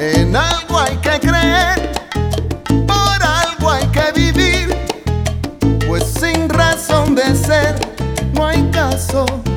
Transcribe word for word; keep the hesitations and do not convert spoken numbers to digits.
En algo hay que creer, por algo hay que vivir, pues sin razón de ser no hay caso